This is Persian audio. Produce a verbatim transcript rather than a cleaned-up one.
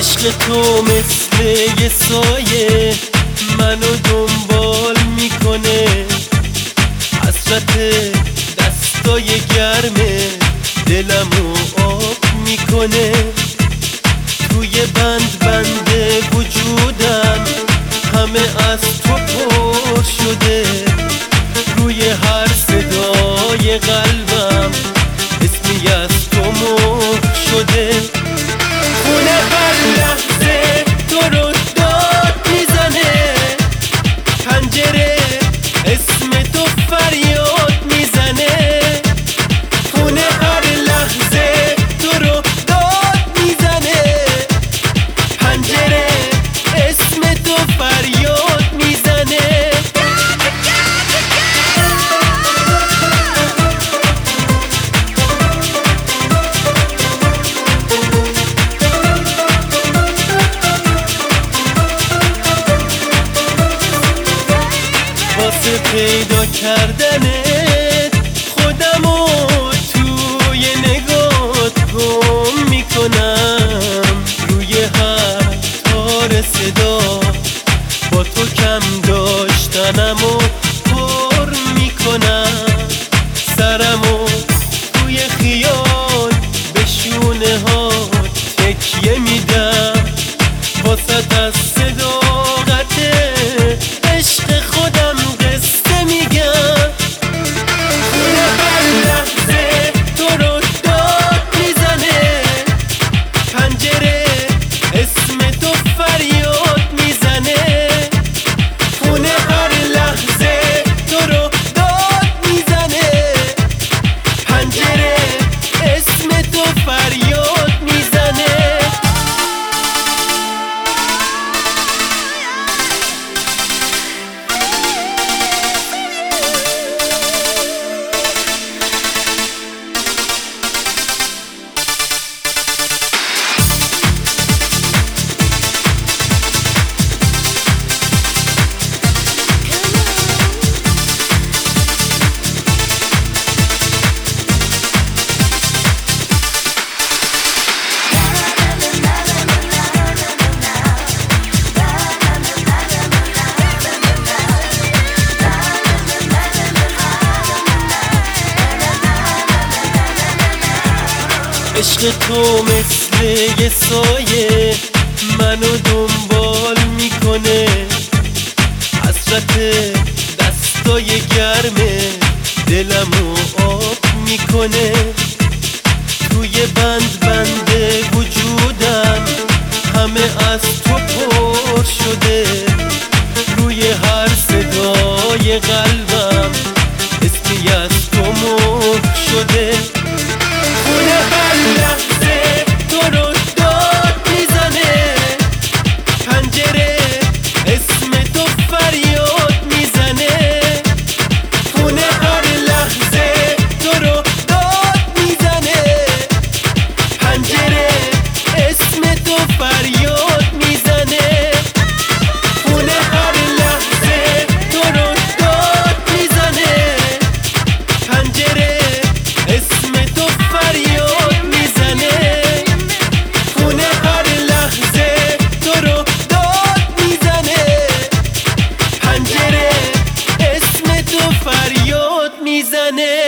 عشق تو مثل یه سایه منو دنبال میکنه، حسرت دستای گرمه دلمو آب میکنه. توی بند بند وجودم همه از تو پر شده، روی هر صدای قلبم اسمی از تو مهر شده. خونه هر لحظه تو رو داد میزنه، پنجره اسم تو فریاد میزنه. خونه هر لحظه تو رو داد میزنه، پنجره اسم تو فریاد میزنه. واسه پیدا کردنت خودمو توی نگات گم میکنم، روی هر تار صدا با تو کم داشتنمو پر میکنم. سرمو توی خیال به شونه ها تکیه میدم، واسه از صداقت عشق خودم قصه میگم. خونه هر لحظه تو رو داد میزنه، پنجره اسم تو فریاد میزنه. خونه هر لحظه تو رو داد میزنه، پنجره اسم تو فریاد میزنه. عشق تو مثل یه سایه منو دنبال میکنه، حسرت دستای گرمه دلمو آب میکنه. توی بند بند وجودم همه از تو پر شده، روی هر صدای قلبم اسمی از تو مهر شده. خونه هر لحظه تو رو داد میزنه، پنجره اسم تو فریاد میزنه. خونه هر لحظه تو رو داد میزنه، پنجره اسم تو فریاد میزنه. خونه هر لحظه تو رو داد میزنه، پنجره اسم تو فریاد میزنه. خونه هر لحظه تو رو داد میزنه، پنجره اسم تو فریاد میزنه.